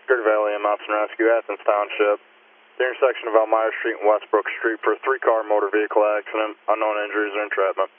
Greater Valley EMS and Rescue, Athens Township. The intersection of Elmira Street and Westbrook Street for a 3-car motor vehicle accident. Unknown injuries or entrapment.